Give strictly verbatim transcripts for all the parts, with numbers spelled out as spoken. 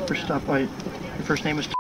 First off, I, your first name is...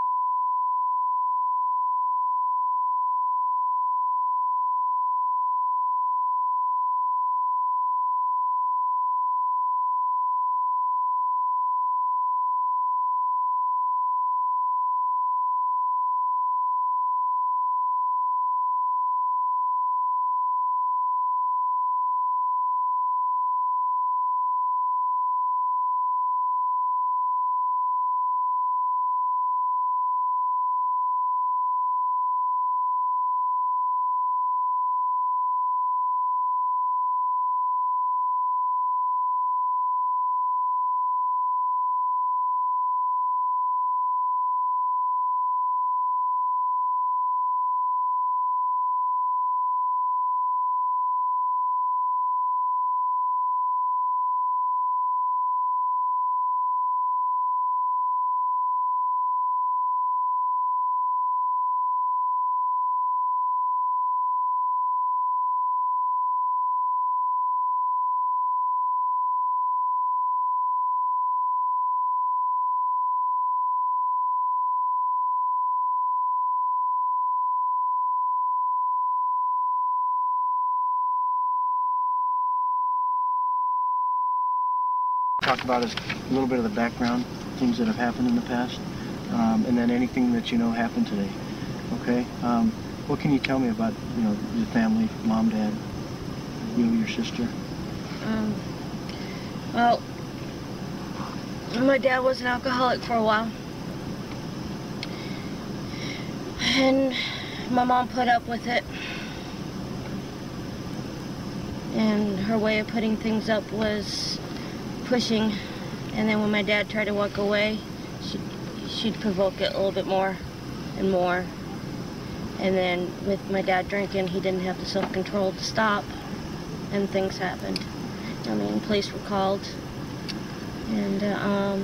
Talk about is a little bit of the background, things that have happened in the past, um, and then anything that you know happened today. Okay. Um, what can you tell me about, you know, your family, mom, dad, you, your sister? Um. Well, my dad was an alcoholic for a while, and my mom put up with it. And her way of putting things up was pushing, and then when my dad tried to walk away, she'd, she'd provoke it a little bit more and more. And then with my dad drinking, he didn't have the self-control to stop, and things happened. I mean, police were called, and uh, um,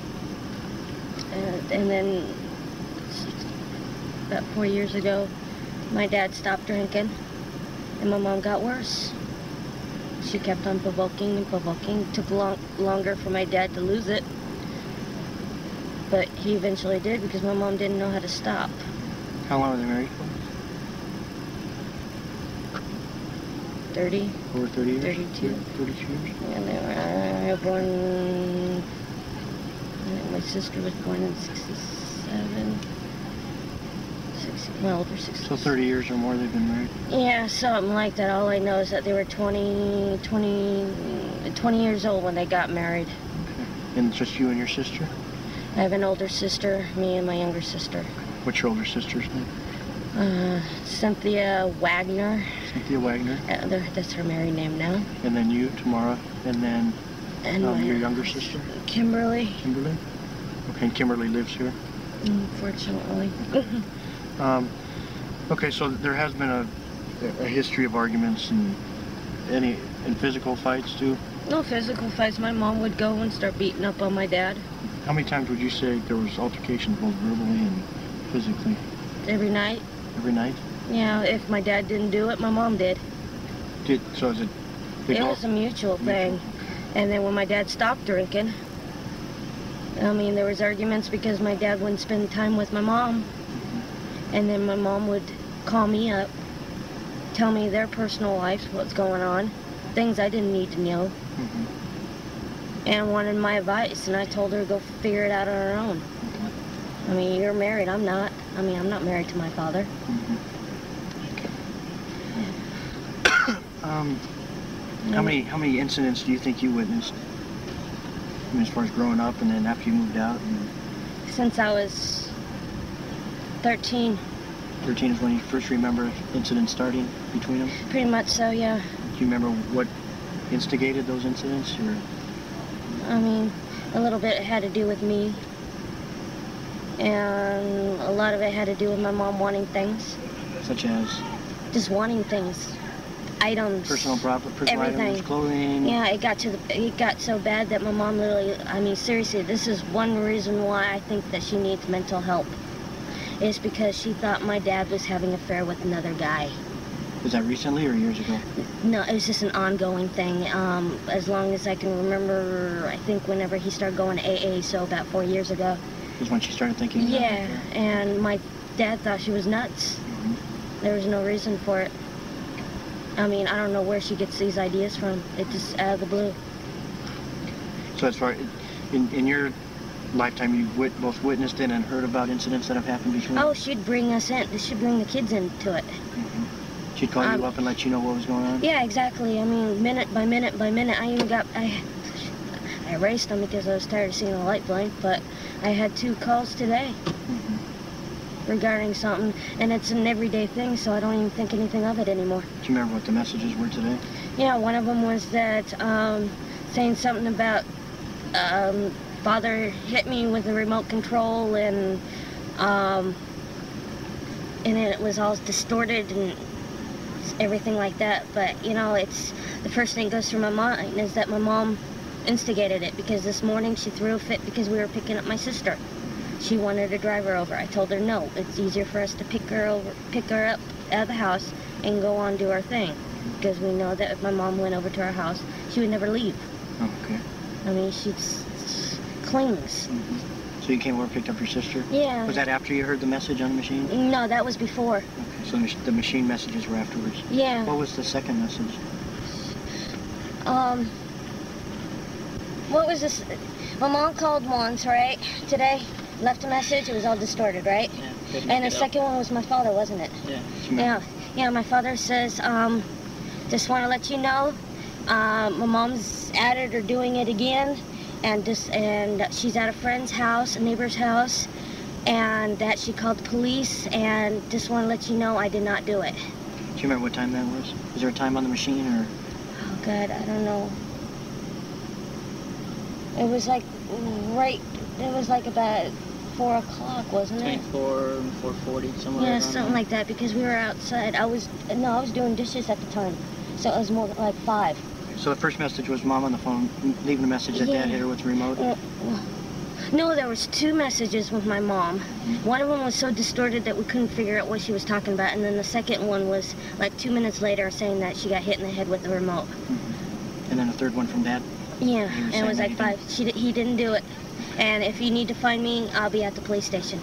and, and then about four years ago, my dad stopped drinking, and my mom got worse. She kept on provoking and provoking. It took long, longer for my dad to lose it. But he eventually did because my mom didn't know how to stop. How long were they married for? thirty. Over thirty years? thirty-two. thirty-two years? And they were born... I think my sister was born in sixty-seven. sixty, my older sister. So thirty years or more they've been married? Yeah, something like that. All I know is that they were twenty, twenty, twenty years old when they got married. Okay. And it's just you and your sister? I have an older sister, me and my younger sister. What's your older sister's name? Uh, Cynthia Wagner. Cynthia Wagner. Uh, that's her married name now. And then you, Tamara, and then and um, my, your younger sister? Kimberly. Kimberly? Okay, and Kimberly lives here? Unfortunately. um, okay, so there has been a, a history of arguments and any and physical fights too? No physical fights. My mom would go and start beating up on my dad. How many times would you say there was altercations both verbally and physically? Every night. Every night? Yeah, if my dad didn't do it, my mom did. Did so is it It was a mutual thing. Mutual. And then when my dad stopped drinking, I mean, there was arguments because my dad wouldn't spend time with my mom. Mm-hmm. And then my mom would call me up, tell me their personal life, what's going on, things I didn't need to know, mm-hmm. and wanted my advice. And I told her to go figure it out on her own. Mm-hmm. I mean, you're married, I'm not. I mean, I'm not married to my father. Mm-hmm. um, how many how many incidents do you think you witnessed? I mean, as far as growing up and then after you moved out? And... Since I was thirteen. thirteen is when you first remember incidents starting between them? Pretty much so, yeah. Do you remember what instigated those incidents? Or... I mean, a little bit had to do with me. And a lot of it had to do with my mom wanting things. Such as? Just wanting things. Items. Personal property, personal everything. items, clothing. Yeah, it got to the, it got so bad that my mom literally, I mean, seriously, this is one reason why I think that she needs mental help. It's because she thought my dad was having an affair with another guy. Was that recently or years ago? No, it was just an ongoing thing. Um, as long as I can remember, I think whenever he started going to A A, so about four years ago. Was when she started thinking about Yeah, it? and my dad thought she was nuts. Mm-hmm. There was no reason for it. I mean, I don't know where she gets these ideas from. It's just out of the blue. So as far, in, in your lifetime, you've wit both witnessed it and heard about incidents that have happened between Oh, she'd bring us in. She'd bring the kids into it. Mm-hmm. She'd call um, you up and let you know what was going on? Yeah, exactly. I mean, minute by minute by minute. I even got, I, I erased them because I was tired of seeing the light blink, but I had two calls today Mm-hmm. regarding something, and it's an everyday thing, so I don't even think anything of it anymore. Do you remember what the messages were today? Yeah, one of them was that, um, saying something about, um, father hit me with a remote control, and, um, and it was all distorted and everything like that. But, you know, it's, the first thing that goes through my mind is that my mom instigated it, because this morning she threw a fit because we were picking up my sister. She wanted to drive her over. I told her no, it's easier for us to pick her over, pick her up out of the house and go on do our thing, because we know that if my mom went over to our house, she would never leave. Oh, okay. I mean, she clings. Mm-hmm. So you came over and picked up your sister? Yeah. Was that after you heard the message on the machine? No, that was before. Okay, so the, mach the machine messages were afterwards? Yeah. What was the second message? Um, what was this? My mom called once, right, today, left a message, it was all distorted, right? Yeah. And the second one was my father, wasn't it? Yeah. Yeah, yeah, my father says, um, just want to let you know, um, my mom's at it or doing it again, and just, and she's at a friend's house, a neighbor's house, and that she called the police, and just want to let you know I did not do it. Do you remember what time that was? Was there a time on the machine, or? Oh, God, I don't know. It was like, right, it was like about four o'clock, wasn't it? Between four and four forty, somewhere Yeah, around something there. like that, because we were outside. I was, no, I was doing dishes at the time, so it was more like five. So the first message was mom on the phone, leaving a message that Yeah. dad hit her with the remote? Uh, No, there was two messages with my mom. One of them was so distorted that we couldn't figure out what she was talking about, and then the second one was like two minutes later saying that she got hit in the head with the remote. Mm-hmm. And then a third one from dad? Yeah, He was and it was saying like that five. She, di- he didn't do it. And if you need to find me, I'll be at the police station.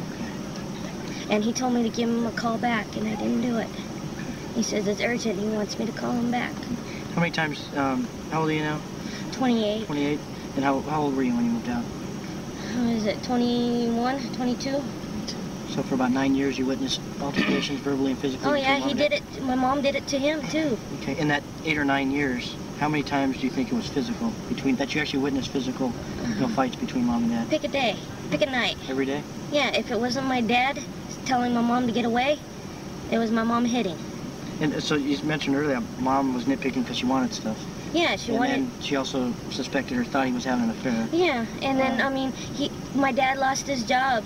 Okay. And he told me to give him a call back, and I didn't do it. He says it's urgent. He wants me to call him back. How many times, um, how old are you now? twenty-eight. twenty-eight? And how, how old were you when you moved out? How is it? twenty-one? twenty-two? So for about nine years you witnessed altercations verbally and physically? Oh between yeah, mom he and did dad? it. My mom did it to him too. Okay, in that eight or nine years, how many times do you think it was physical? Between, that you actually witnessed physical, you know, fights between mom and dad? Pick a day. Pick a night. Every day? Yeah, if it wasn't my dad telling my mom to get away, it was my mom hitting. And so you mentioned earlier, mom was nitpicking because she wanted stuff. Yeah, she and wanted. then she also suspected or thought he was having an affair. Yeah, and then I mean, he, my dad lost his job,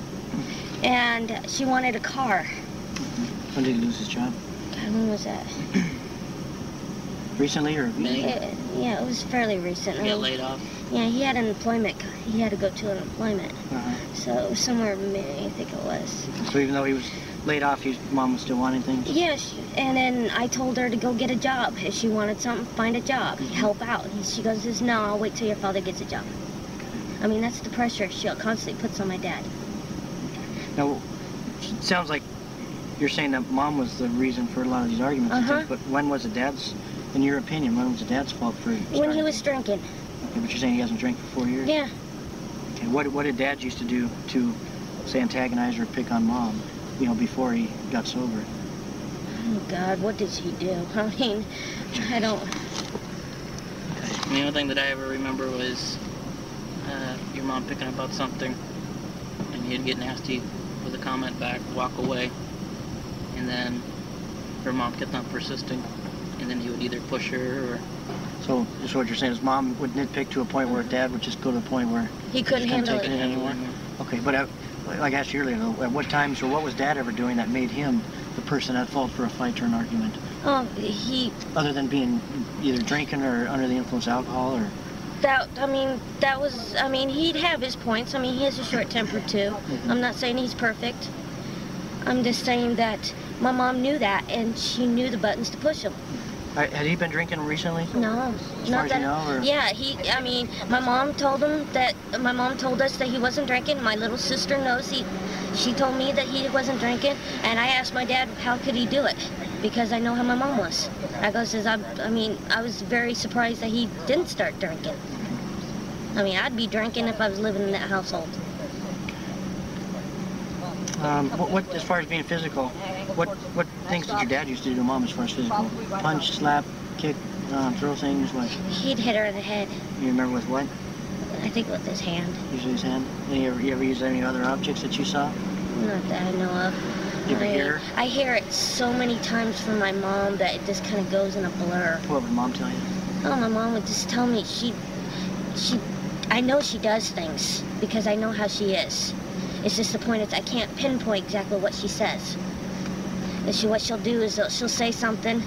and she wanted a car. When did he lose his job? God, when was that? Recently or? May. It, yeah, it was fairly recent. Get Um, laid off. Yeah, he had an employment. He had to go to an employment, Uh-huh. so it was somewhere in May, I think it was. So even though he was laid off, his mom was still wanting things? Yeah, she, and then I told her to go get a job. If she wanted something, find a job, help out. And she goes, "Says no, I'll wait till your father gets a job." I mean, that's the pressure she constantly puts on my dad. Now, it sounds like you're saying that mom was the reason for a lot of these arguments and Uh-huh. things, but when was it dad's, in your opinion, when was it dad's fault for When starting he was things? drinking. Okay, but you're saying he hasn't drank for four years? Yeah. Okay, what, what did dad used to do to, say, antagonize or pick on mom, you know, before he got sober? Oh God, what did he do? I mean, I don't. The only thing that I ever remember was uh, your mom picking up about something, and you'd get nasty with a comment back, walk away, and then her mom kept on persisting, and then he would either push her or So, so what you're saying is mom would nitpick to a point where dad would just go to the point where He couldn't Just couldn't handle take it. it anymore? Okay, but I, like I asked you earlier, though, at what times or what was Dad ever doing that made him the person at fault for a fight or an argument? Oh, he. Other than being either drinking or under the influence of alcohol, or That. I mean, that was. I mean, he'd have his points. I mean, he has a short temper too. Mhm. I'm not saying he's perfect. I'm just saying that my mom knew that, and she knew the buttons to push them. Uh, Had he been drinking recently? No, As not far as that. you know, or? Yeah, he. I mean, my mom told him that. My mom told us that he wasn't drinking. My little sister knows he. She told me that he wasn't drinking, and I asked my dad how could he do it, because I know how my mom was. I goes, says I. I mean, I was very surprised that he didn't start drinking. I mean, I'd be drinking if I was living in that household. Um, what, what, as far as being physical, what what things did your dad used to do to mom as far as physical? Punch, slap, kick, um, throw things, what? He'd hit her in the head. You remember with what? I think with his hand. Usually his hand? Any, you, ever, you ever use any other objects that you saw? Not that I know of. Did you ever I, hear? I hear it so many times from my mom that it just kind of goes in a blur. What would mom tell you? Oh, my mom would just tell me she, she, I know she does things because I know how she is. It's just the point is I can't pinpoint exactly what she says. And she, what she'll do is she'll say something,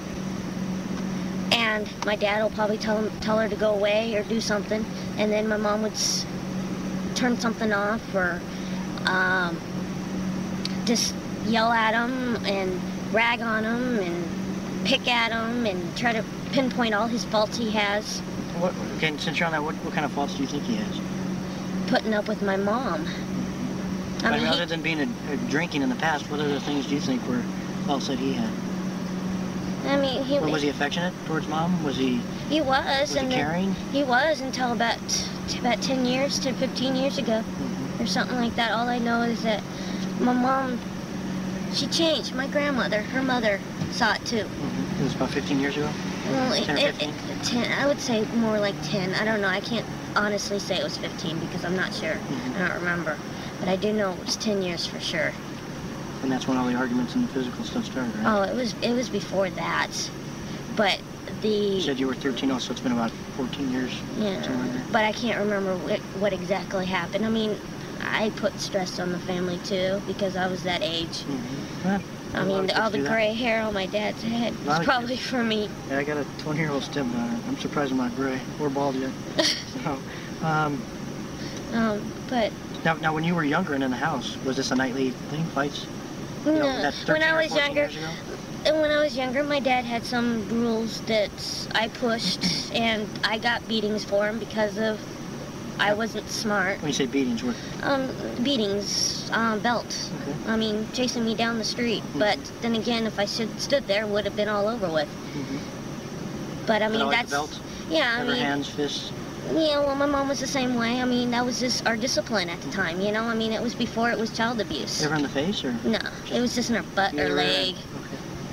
and my dad will probably tell him, tell her to go away or do something, and then my mom would s turn something off or um, just yell at him and rag on him and pick at him and try to pinpoint all his faults he has. What, okay, since you're on that, what, what kind of faults do you think he has? Putting up with my mom. I I mean, mean, other he, than being a, a drinking in the past, what other things do you think were faults that he had? I mean, he, Well, was he affectionate towards mom? Was he, he was, was he and then- caring? he was until about about ten years to fifteen years ago, Mm-hmm. or something like that. All I know is that my mom, she changed. My grandmother, her mother, saw it too. Mm-hmm. It was about fifteen years ago? Well, it, ten or it, fifteen? it, ten. I would say more like ten. I don't know. I can't honestly say it was fifteen because I'm not sure. Mhm. I don't remember, but I do know it was ten years for sure. And that's when all the arguments and the physical stuff started, right? Oh, it was it was before that, but the You said you were thirteen, oh, so it's been about fourteen years. yeah, something like that. but I can't remember what, what exactly happened. I mean, I put stress on the family too because I was that age. Mm-hmm. Well, I a lot mean, of the, kids all the do that. gray hair on my dad's head A lot was of probably kids. for me. Yeah, I got a twenty-year-old stepdaughter. I'm surprised I'm not gray or bald yet. so, um, Um, but now, now, when you were younger and in the house, was this a nightly thing, fights? You know, no, that when thirteen I or was fourteen younger, years ago? and when I was younger, my dad had some rules that I pushed, and I got beatings for him because of I wasn't smart. When you say beatings, what? Um, beatings, um, belt. Okay. I mean, chasing me down the street. Mhm. But then again, if I should stood there, would have been all over with. Mm-hmm. But I Is that mean, always that's the belt? yeah. I Never mean, hands, fists. yeah. Well, my mom was the same way. I mean, that was just our discipline at the time. You know, I mean, it was before it was child abuse. Ever in the face, or? No, it was just in her butt or Either- leg. Okay.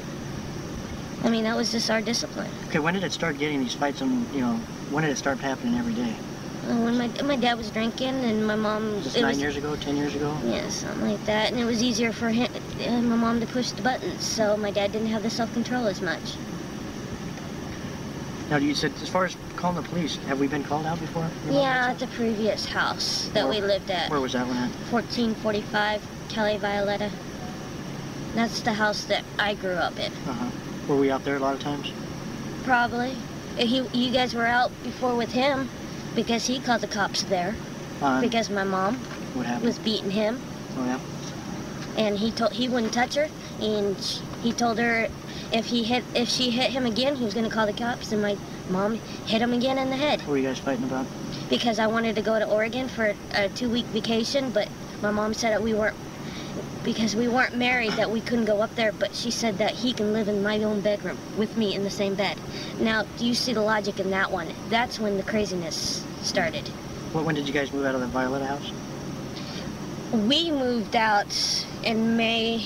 I mean, that was just our discipline. Okay, when did it start getting these fights and, you know, when did it start happening every day? Uh, When my my dad was drinking and my mom, Was this it nine was, years ago, ten years ago? yeah, something like that, and it was easier for him, uh, my mom to push the buttons, so my dad didn't have the self-control as much. Now, you said, as far as calling the police, have we been called out before? Your mom Yeah, and at the previous house that we Where- lived at, Where was that one at? fourteen forty-five Kelly Violetta. That's the house that I grew up in. Uh-huh. Were we out there a lot of times? Probably. Uh, He, you guys were out before with him because he called the cops there Uh, because my mom what happened? was beating him. Oh, yeah? And he told he wouldn't touch her, and sh he told her if he hit if she hit him again, he was going to call the cops. And my mom hit him again in the head What were you guys fighting about? because I wanted to go to Oregon for a two-week vacation, but my mom said that we weren't because we weren't married that we couldn't go up there. But she said that he can live in my own bedroom with me in the same bed. Now, do you see the logic in that one? That's when the craziness started. What, when did you guys move out of the Violetta house? We moved out in May,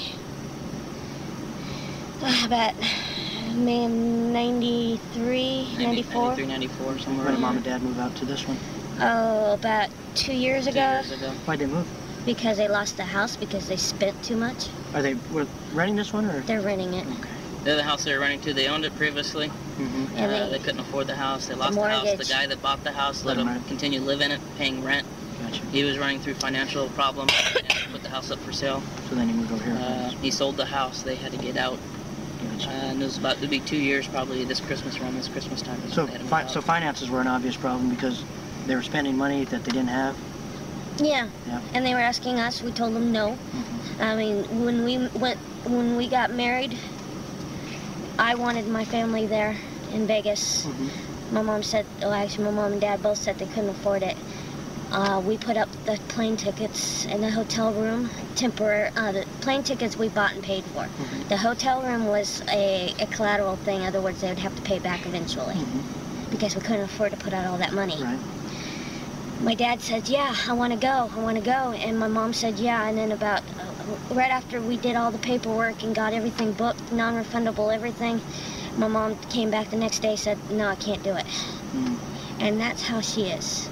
uh, about May of ninety-three, ninety-four. ninety-three, ninety-four, somewhere When did around mom and dad move out to this one? Oh, about two years two ago, years ago. Why'd they move? because they lost the house because they spent too much. Are they were renting this one, or? They're renting it. Okay. The other house they were renting to, they owned it previously. Mm-hmm. And uh, they- they couldn't afford the house. They lost the, house. mortgage. The guy that bought the house Let let him him rent. continue to live in it, paying rent. Gotcha. He was running through financial problems and put the house up for sale. So then you moved over here. Uh, he sold the house. They had to get out. Uh, Gotcha. and it was about to be two years probably this Christmas, around this Christmas time. is So, when they had to move fi- out. so finances were an obvious problem because they were spending money that they didn't have. Yeah. Yeah. And they were asking us. We told them no. Mm-hmm. I mean, when we went, when we got married, I wanted my family there in Vegas. Mm-hmm. My mom said, oh, actually, my mom and dad both said they couldn't afford it. Uh, we put up the plane tickets in the hotel room, temporary. Uh, the plane tickets we bought and paid for. Mm-hmm. The hotel room was a, a collateral thing. In other words, they would have to pay back eventually Mm-hmm. because we couldn't afford to put out all that money. Right. My dad said, yeah, I want to go, I want to go. And my mom said, yeah. And then about, uh, right after we did all the paperwork and got everything booked, non-refundable everything, my mom came back the next day and said, no, I can't do it. Mm. And that's how she is.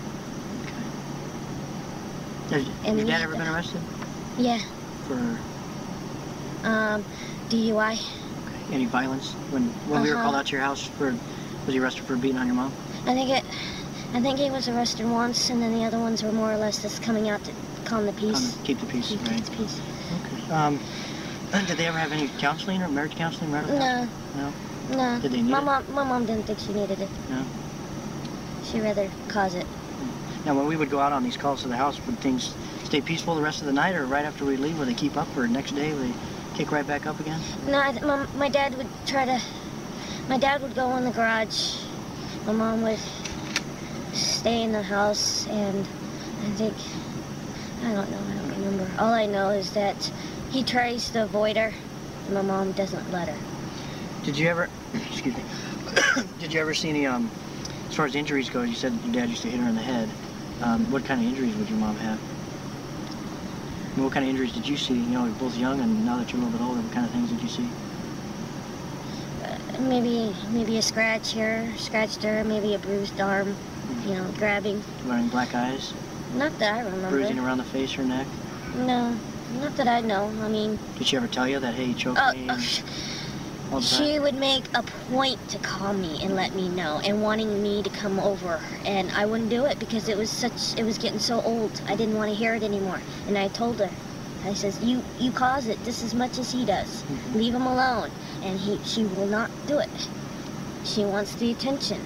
Has And your we- dad ever been arrested Yeah, for um, D U I. any violence? When when we were Uh-huh. called out to your house, for was he arrested for beating on your mom? I think it, I think he was arrested once, and then the other ones were more or less just coming out to calm the peace. Um, keep the peace, Keep right? the peace. Okay. Um, did they ever have any counseling or marriage counseling? Marital counseling? No, No. no. Did they need my it? mom, my mom didn't think she needed it. No. She'd rather cause it. Now, when we would go out on these calls to the house, would things stay peaceful the rest of the night, or right after we leave, would they keep up, or next day would they kick right back up again? No, I th- my, my dad would try to, my dad would go in the garage. My mom would stay in the house, and I think, I don't know, I don't remember. All I know is that he tries to avoid her, and my mom doesn't let her. Did you ever, excuse me, did you ever see any, um, as far as injuries go, you said your dad used to hit her in the head. Um, what kind of injuries would your mom have? I mean, what kind of injuries did you see? You know, you're both young, and now that you're a little bit older, what kind of things did you see? Uh, maybe, maybe a scratch here, scratched her, maybe a bruised arm, you know, grabbing. Wearing black eyes, Not that I remember. bruising around the face or neck? No, not that I know. I mean, Did she ever tell you that, hey, he choked uh, me? uh, and all the time? she would make a point to call me and let me know, and wanting me to come over, and I wouldn't do it because it was such, it was getting so old. I didn't want to hear it anymore, and I told her, I says, you you cause it just as much as he does. Mhm. Leave him alone, and he she will not do it. She wants the attention.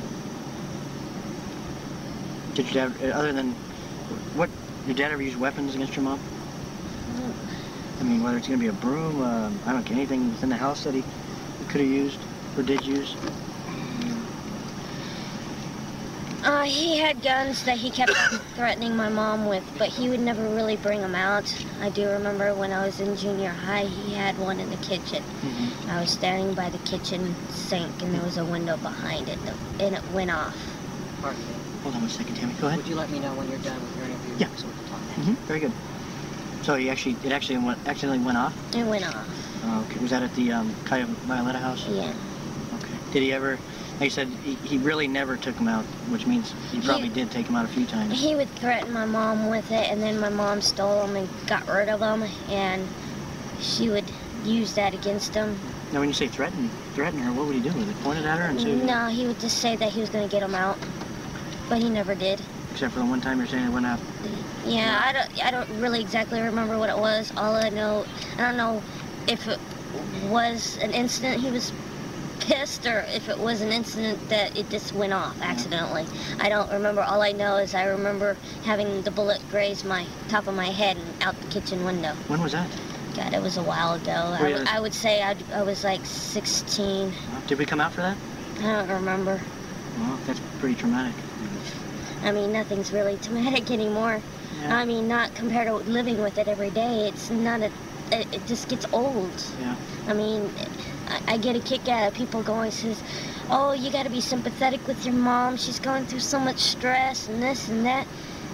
Did your dad, uh, other than, what, your dad ever use weapons against your mom? I mean, whether it's going to be a broom, uh, I don't care, anything within the house that he could have used or did use? Uh, he had guns that he kept on threatening my mom with, but he would never really bring them out. I do remember when I was in junior high, he had one in the kitchen. Mm-hmm. I was standing by the kitchen sink, and there was a window behind it, and it went off. Pardon me. Hold on one second, Tammy. Go ahead. Would you let me know when you're done with your interview? Yeah. So we can talk. Mm-hmm. Very good. So he actually, it actually went, accidentally went off? It went off. Oh, okay. Was that at the um, Kaya Violetta house? Yeah. Okay. Did he ever, like you said, he, he really never took him out, which means he probably He- did take him out a few times. He would threaten my mom with it, and then my mom stole them and got rid of them, and she would use that against him. Now, when you say threaten, threaten her, what would he do? Would he point it at her and say, No, he would just say that he was going to get them out, but he never did. except for the one time you're saying it went out? Yeah, I don't, I don't really exactly remember what it was. All I know, I don't know if it was an incident he was pissed or if it was an incident that it just went off accidentally. I don't remember. All I know is I remember having the bullet graze my top of my head and out the kitchen window. When was that? God, it was a while ago. Were I, you- would- I would say I'd, I was like sixteen. Did we come out for that? I don't remember. Well, that's pretty traumatic. I mean, nothing's really traumatic anymore. Yeah. I mean, not compared to living with it every day. It's not a, it, it just gets old. Yeah. I mean, I, I get a kick out of people going, says, oh, you got to be sympathetic with your mom. She's going through so much stress and this and that.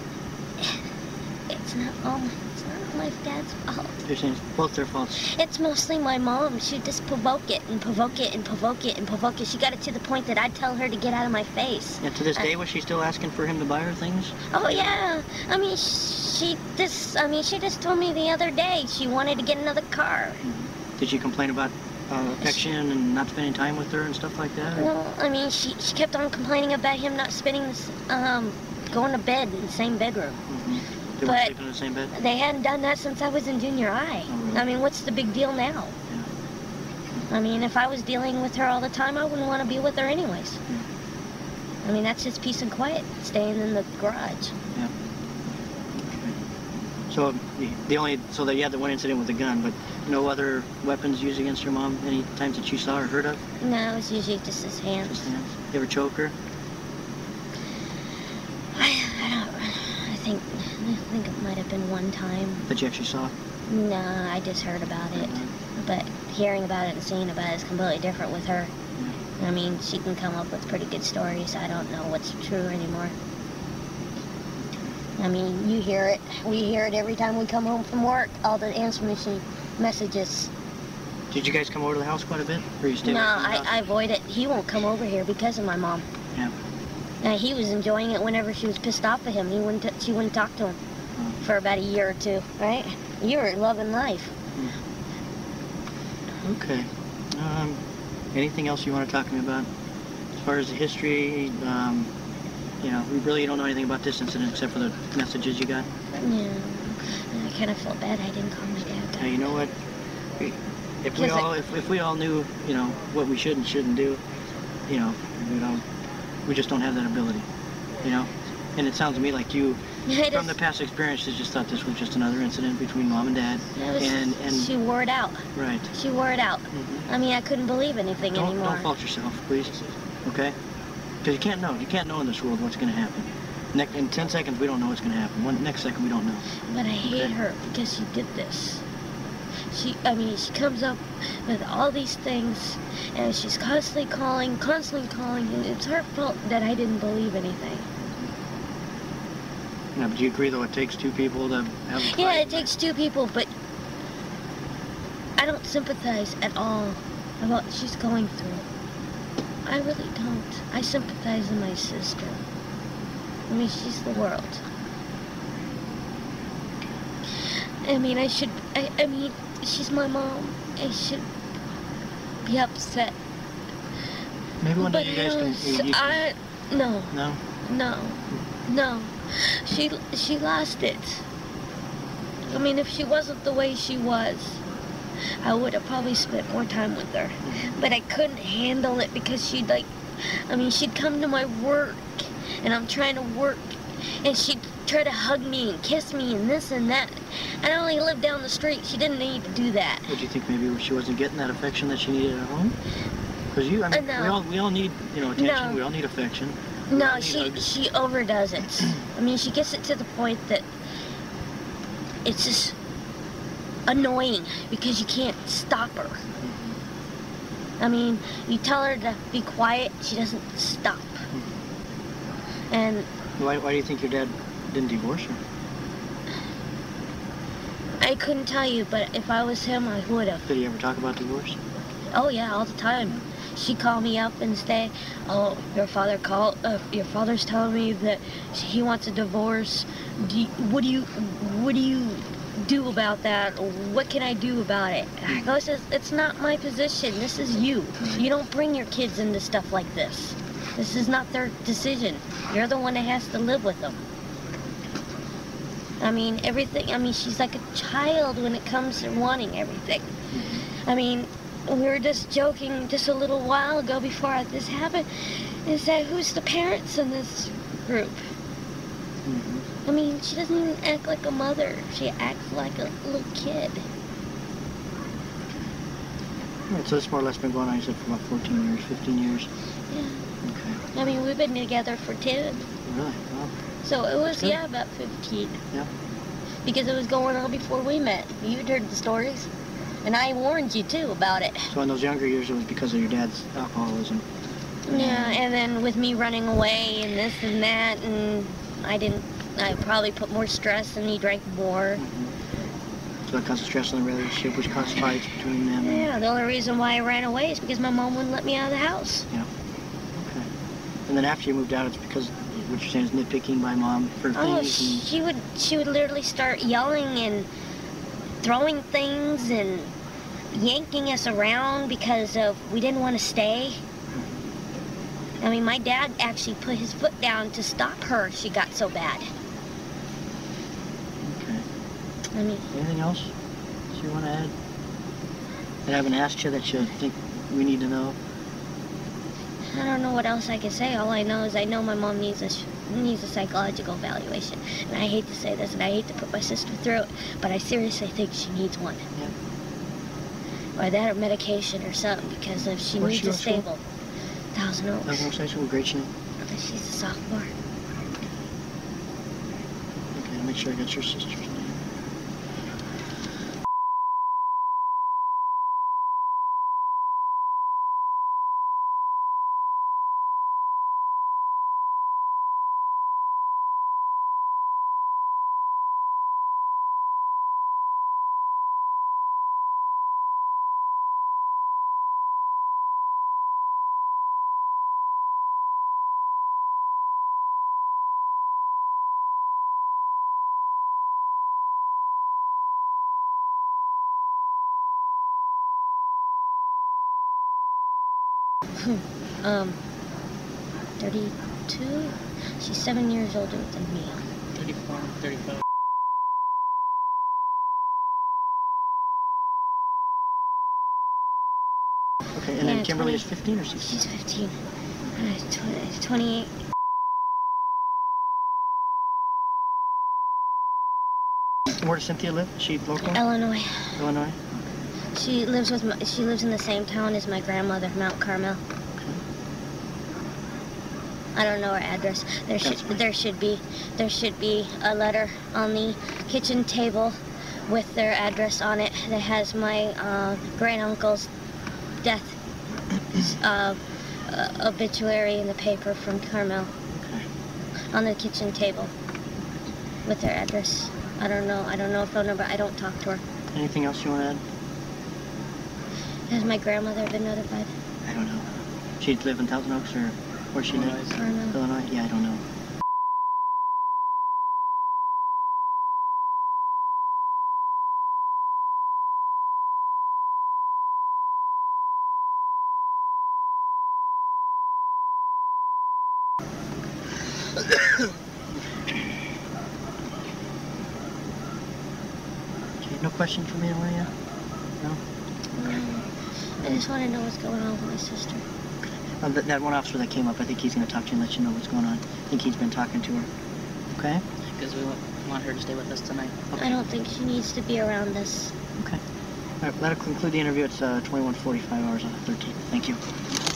It's not all my, it's not all my dad's fault. You're saying it's both their faults. It's mostly my mom. She'd just provoke it and provoke it and provoke it and provoke it. She got it to the point that I'd tell her to get out of my face. And to this I- day, was she still asking for him to buy her things? Oh yeah, I mean she just I mean she just told me the other day she wanted to get another car. Did she complain about uh, affection and not spending time with her and stuff like that? or- Well, I mean she she kept on complaining about him not spending this, um going to bed in the same bedroom. Mhm. They weren't but- sleeping in the same bed? They hadn't done that since I was in junior high. Oh, really? I mean, what's the big deal now? I mean, if I was dealing with her all the time, I wouldn't want to be with her anyways. I mean, that's just peace and quiet, staying in the garage. So So the only so that you had the one incident with the gun, but no other weapons used against your mom any times that you saw or heard of? No, it was usually just his hands. Just hands. You ever choke her? I, I don't. I think. I think it might have been one time. That you actually saw? No, I just heard about it. But hearing about it and seeing about it is completely different with her. Yeah. I mean, she can come up with pretty good stories. I don't know what's true anymore. I mean, you hear it. We hear it every time we come home from work. All the answer machine messages. Did you guys come over to the house quite a bit? Or you stayed No, away from the I, house? I avoid it. He won't come over here because of my mom. Yeah. Uh, he was enjoying it whenever she was pissed off at him. He wouldn't. T she wouldn't talk to him Oh. for about a year or two, right? You were loving life. Okay. Um, anything else you want to talk to me about? As far as the history, um, you know, we really don't know anything about this incident except for the messages you got. Yeah. I kind of felt bad I didn't call my dad. Now, you know what? We- If we Yes, I- all, if, if we all knew, you know, what we should and shouldn't do, you know, you know, we just don't have that ability, you know. And it sounds to me like you, It from the is- past experiences, just thought this was just another incident between mom and dad. it was- and and she wore it out. right. She wore it out. Mhm. I mean, I couldn't believe anything Don't anymore. don't fault yourself, please. Okay? Because you can't know. You can't know in this world what's going to happen. Next, in ten seconds, we don't know what's going to happen. One next second, we don't know. But I hate Okay. her because she did this. She, I mean, she comes up with all these things, and she's constantly calling, constantly calling, and it's her fault that I didn't believe anything. Yeah, but do you agree though it takes two people to have a fight? Yeah, it takes two people, but I don't sympathize at all about what she's going through. I really don't. I sympathize with my sister. I mean, she's the world. I mean, I should, I, I mean, she's my mom. I should be upset. Maybe one day But you guys can. no, You, you, I, no, no. no, no. She, she lost it. I mean, if she wasn't the way she was, I would have probably spent more time with her. But I couldn't handle it because she'd like, I mean, she'd come to my work, and I'm trying to work, and she'd try to hug me and kiss me and this and that. I only lived down the street. She didn't need to do that. Would you think maybe she wasn't getting that affection that she needed at home? Because you, I mean, Uh, no. we all we all need you know attention. No. We all need affection. We all No, need she hugs. she overdoes it. I mean, she gets it to the point that it's just annoying because you can't stop her. I mean, you tell her to be quiet, she doesn't stop. And Why why do you think your dad didn't divorce her? I couldn't tell you, but if I was him, I would have. Did he ever talk about divorce? Oh yeah, all the time. She'd call me up and say, "Oh, your father called. Uh, your father's telling me that he wants a divorce. Do you, what do you, what do you do about that? What can I do about it?" I go, "Says it's not my position. This is you. You don't bring your kids into stuff like this. This is not their decision. You're the one that has to live with them." I mean, everything. I mean, she's like a child when it comes to wanting everything. I mean, we were just joking just a little while ago before this happened, and said, "Who's the parents in this group?" Mm-hmm. I mean, she doesn't even act like a mother. She acts like a little kid. All right, so it's more or less been going on, you said, for about fourteen years, fifteen years. Yeah. Okay. I mean, we've been together for ten. Really? Well, So it was, good. yeah, about fifteen. Yeah. Because it was going on before we met. You'd heard the stories. And I warned you, too, about it. so in those younger years, it was because of your dad's alcoholism. Yeah, and then with me running away and this and that, and I didn't, I probably put more stress and he drank more. Mm-hmm. So that caused stress in the relationship, which caused fights between them. And, Yeah, the only reason why I ran away is because my mom wouldn't let me out of the house. okay. And then after you moved out, it's because what you're saying is nitpicking by mom for Oh, things. And, she would, she would literally start yelling and throwing things and yanking us around because of we didn't want to stay. I mean, my dad actually put his foot down to stop her. She got so bad. okay. I mean, Anything else that you want to add? That I haven't asked you that you think we need to know? I don't know what else I can say. All I know is I know my mom needs a sh- needs a psychological evaluation. And I hate to say this, and I hate to put my sister through it, but I seriously think she needs one. Yeah. Or that or medication or something, because if she Where's needs she a go to school? stable. Thousand Oaks. Thousand Oaks High School, what grade she in? She's a sophomore. Okay, I'll make sure I got your sister's name. um, thirty-two? She's seven years older than me. thirty-four, thirty-five. Okay, and Yeah, then Kimberly twenty. is fifteen or sixteen? She's fifteen. Uh, tw- twenty-eight. Where does Cynthia live? Is she local? Illinois. Illinois? She lives with my, she lives in the same town as my grandmother, Mount Carmel. I don't know her address. There should That's fine. there should be there should be a letter on the kitchen table with their address on it that has my uh, great uncle's death uh, uh, obituary in the paper from Carmel Okay. on the kitchen table with their address. I don't know. I don't know her phone number. I don't talk to her. Anything else you want to add? Has my grandmother been notified? I don't know. She live in Thousand Oaks or where she live? Illinois. Carmel. Illinois? Yeah, I don't know. Okay, no question for me, Maria? No? No. I just want to know what's going on with my sister. Uh, that, that one officer that came up, I think he's going to talk to you and let you know what's going on. I think he's been talking to her. Okay? Because we want, want her to stay with us tonight. I don't think she needs to be around this. Okay. All right, that'll conclude the interview. It's uh, twenty-one forty-five hours on the thirteenth. Thank you.